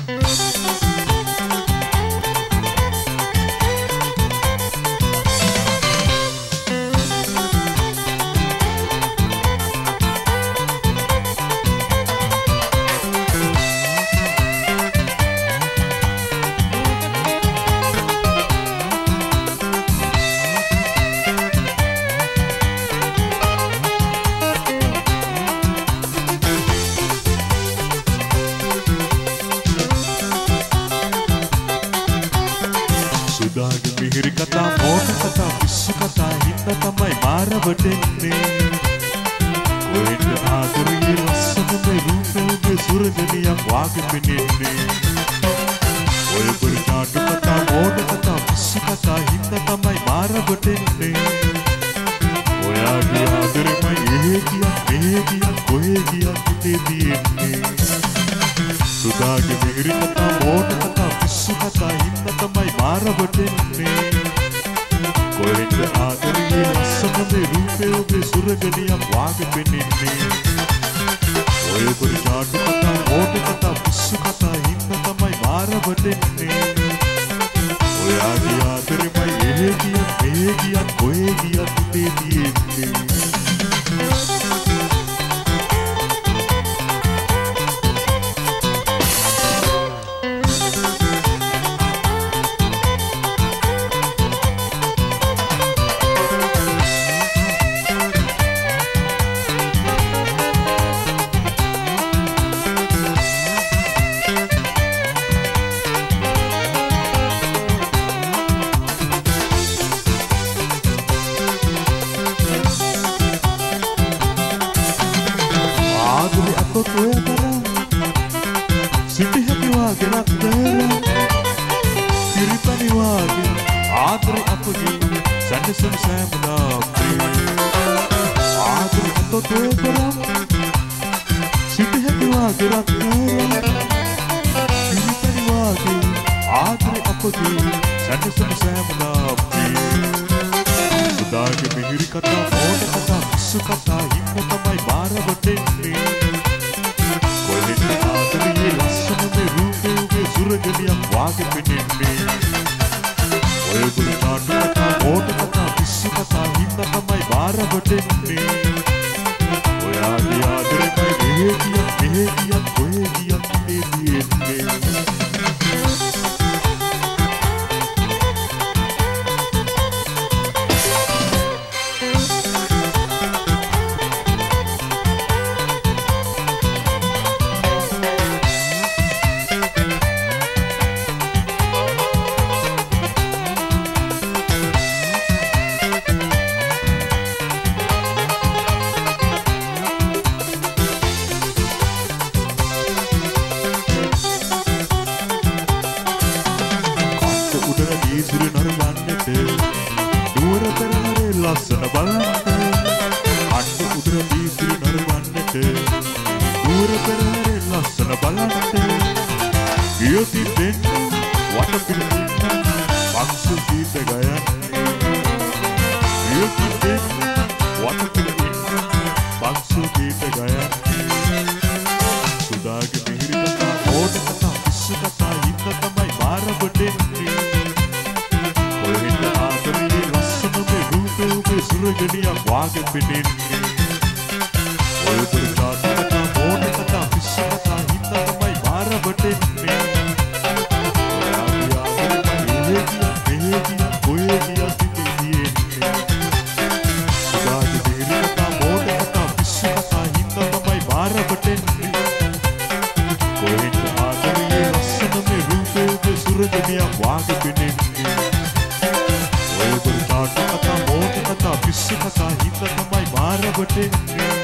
මිහිරි කතා මෝන කතා පිස්සු කතා හින්දා තමයි මාරවටෙන්නේ කොහෙද ආදරේ ලස්සන මේ රූපේ සුරදනියක් වාගේ පෙනෙන්නේ ඔය පුරුණාට කතා මෝන කතා පිස්සු කතා හින්දා තමයි මාරවටෙන්නේ ඔයාගේ ආදරේමයි එහෙ ගියක් මෙහෙ ගියක් කොහෙ ගියක් හිතේ තියෙන්නේ සුදාගේ මිහිරි කතා මෝන කතා පිස්සු කතා හින්දා තමයි මාරවටෙන්නේ කොහෙද ආදරේ ලස්සන මේ රූපේ ඔබේ සුරගනියක් වාගේ පෙනෙන්නේ ඔය පුරුණාට කතා මෝන කතා පිස්සු කතා හින්දා තමයි මාරවටෙන්නේ ඔයාගේ ආදරේමයි එහෙ ගියක් මෙහෙ ගියක් කොහෙ ගියක් හිතේ තියෙන්නේ Kata, mona kata, pissu kata, hinda tamai mara batenne